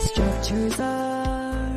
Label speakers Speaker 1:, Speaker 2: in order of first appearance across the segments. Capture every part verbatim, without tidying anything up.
Speaker 1: Structures are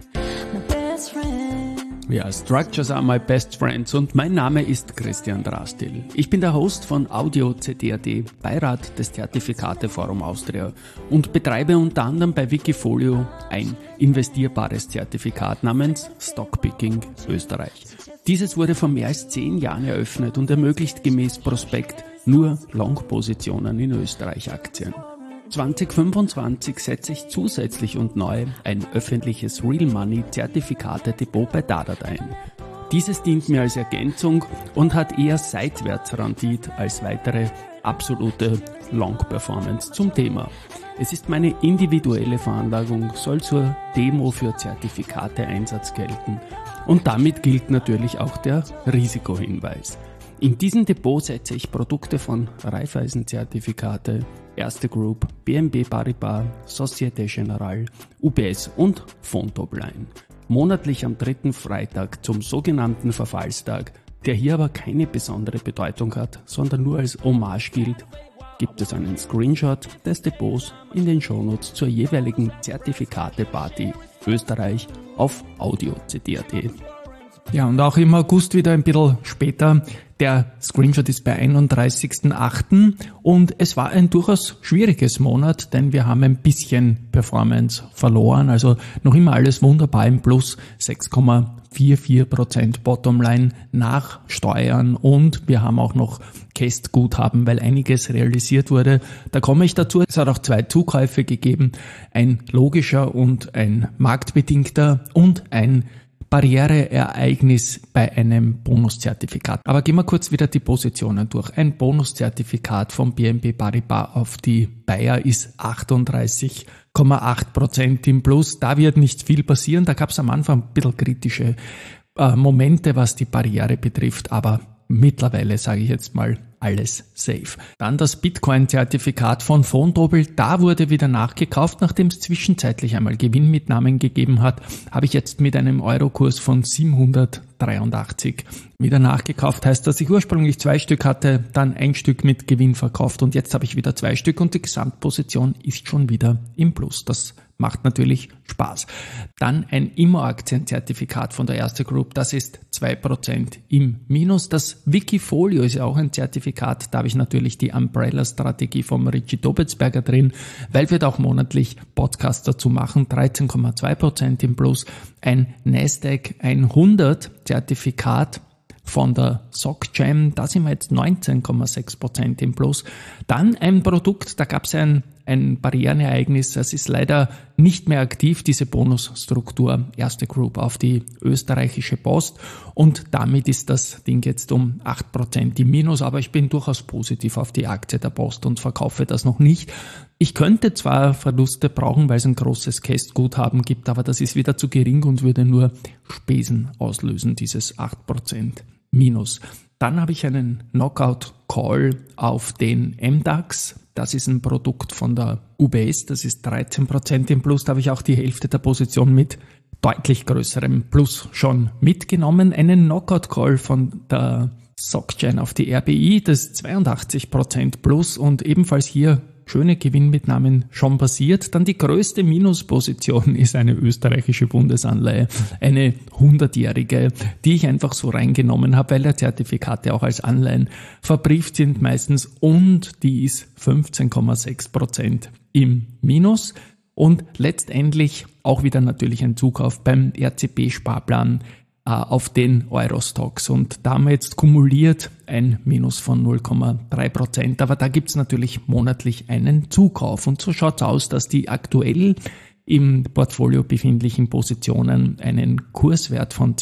Speaker 1: my best friend.
Speaker 2: Ja, Structures are my best friends und mein Name ist Christian Drastil. Ich bin der Host von Audio C D A D, Beirat des Zertifikateforum Austria und betreibe unter anderem bei Wikifolio ein investierbares Zertifikat namens Stockpicking Österreich. Dieses wurde vor mehr als zehn Jahren eröffnet und ermöglicht gemäß Prospekt nur Long-Positionen in Österreich-Aktien. zwanzig fünfundzwanzig setze ich zusätzlich und neu ein öffentliches Real Money Zertifikate-Depot bei Dadat ein. Dieses dient mir als Ergänzung und hat eher Seitwärtsrendite als weitere absolute Long-Performance zum Thema. Es ist meine individuelle Veranlagung, soll zur Demo für Zertifikate-Einsatz gelten und damit gilt natürlich auch der Risikohinweis. In diesem Depot setze ich Produkte von Raiffeisen-Zertifikate, Erste Group, B N P Paribas, Societe Generale, U B S und Vontobel ein. Monatlich am dritten Freitag zum sogenannten Verfallstag, der hier aber keine besondere Bedeutung hat, sondern nur als Hommage gilt, gibt es einen Screenshot des Depots in den Shownotes zur jeweiligen Zertifikate-Party Österreich auf Audio C D A D. Ja, und auch im August wieder ein bisschen später. Der Screenshot ist bei einunddreißigsten achten und es war ein durchaus schwieriges Monat, denn wir haben ein bisschen Performance verloren. Also noch immer alles wunderbar im Plus, sechs Komma vierundvierzig Prozent Bottomline nach Steuern und wir haben auch noch Kästguthaben, weil einiges realisiert wurde. Da komme ich dazu. Es hat auch zwei Zukäufe gegeben, ein logischer und ein marktbedingter und ein Barriereereignis bei einem Bonuszertifikat. Aber gehen wir kurz wieder die Positionen durch. Ein Bonuszertifikat vom B N P Paribas auf die Bayer ist achtunddreißig Komma acht Prozent im Plus. Da wird nicht viel passieren. Da gab es am Anfang ein bisschen kritische äh, Momente, was die Barriere betrifft, aber mittlerweile sage ich jetzt mal alles safe. Dann das Bitcoin-Zertifikat von Vontobel. Da wurde wieder nachgekauft, nachdem es zwischenzeitlich einmal Gewinnmitnahmen gegeben hat, habe ich jetzt mit einem Eurokurs von siebenhundertdreiundachtzig wieder nachgekauft. Heißt, dass ich ursprünglich zwei Stück hatte, dann ein Stück mit Gewinn verkauft und jetzt habe ich wieder zwei Stück und die Gesamtposition ist schon wieder im Plus. Das macht natürlich Spaß. Dann ein Immo-Aktien-Zertifikat von der Erste Group, das ist zwei Prozent im Minus. Das Wikifolio ist ja auch ein Zertifikat, da habe ich natürlich die Umbrella-Strategie vom Richie Dobetzberger drin, weil wir da auch monatlich Podcasts dazu machen, dreizehn Komma zwei Prozent im Plus. Ein Nasdaq hundert Zertifikat von der SocGen, da sind wir jetzt neunzehn Komma sechs Prozent im Plus. Dann ein Produkt, da gab es ein, ein Barrierenereignis, das ist leider nicht mehr aktiv, diese Bonusstruktur Erste Group auf die österreichische Post und damit ist das Ding jetzt um acht Prozent im Minus, aber ich bin durchaus positiv auf die Aktie der Post und verkaufe das noch nicht. Ich könnte zwar Verluste brauchen, weil es ein großes Kästguthaben gibt, aber das ist wieder zu gering und würde nur Spesen auslösen, dieses acht Prozent Minus. Dann habe ich einen Knockout-Call auf den M DAX. Das ist ein Produkt von der U B S, das ist dreizehn Prozent im Plus. Da habe ich auch die Hälfte der Position mit deutlich größerem Plus schon mitgenommen. Einen Knockout-Call von der SocGen auf die R B I, das ist zweiundachtzig Prozent Plus und ebenfalls hier schöne Gewinnmitnahmen schon passiert. Dann die größte Minusposition ist eine österreichische Bundesanleihe, eine hundertjährige, die ich einfach so reingenommen habe, weil ja Zertifikate auch als Anleihen verbrieft sind meistens und die ist fünfzehn Komma sechs Prozent im Minus. Und letztendlich auch wieder natürlich ein Zukauf beim R C P-Sparplan auf den Eurostocks und da haben wir jetzt kumuliert ein Minus von null Komma drei Prozent, aber da gibt's natürlich monatlich einen Zukauf und so schaut's aus, dass die aktuell im Portfolio befindlichen Positionen einen Kurswert von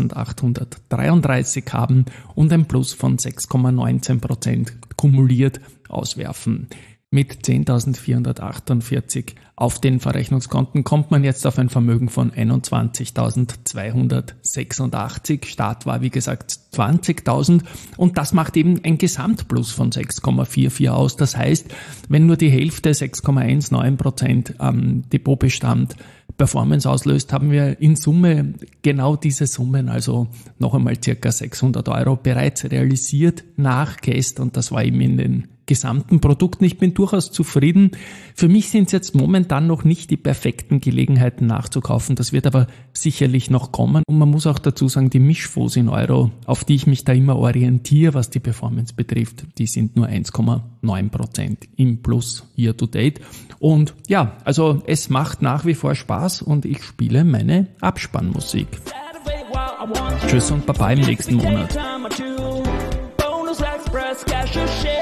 Speaker 2: zehntausendachthundertdreiunddreißig haben und ein Plus von sechs Komma neunzehn Prozent kumuliert auswerfen. Mit zehntausendvierhundertachtundvierzig auf den Verrechnungskonten kommt man jetzt auf ein Vermögen von einundzwanzigtausendzweihundertsechsundachtzig. Start war wie gesagt zwanzigtausend und das macht eben ein Gesamtplus von sechs Komma vierundvierzig aus. Das heißt, wenn nur die Hälfte sechs Komma neunzehn Prozent am Depotbestand Performance auslöst, haben wir in Summe genau diese Summen, also noch einmal circa sechshundert Euro bereits realisiert nach Käst und das war eben in den gesamten Produkten. Ich bin durchaus zufrieden. Für mich sind es jetzt momentan noch nicht die perfekten Gelegenheiten nachzukaufen. Das wird aber sicherlich noch kommen. Und man muss auch dazu sagen, die Mischfonds in Euro, auf die ich mich da immer orientiere, was die Performance betrifft, die sind nur eins Komma neun Prozent im Plus year to date. Und ja, also es macht nach wie vor Spaß und ich spiele meine Abspannmusik. Tschüss und Baba im nächsten Monat.
Speaker 1: Bonus Express, cash your share.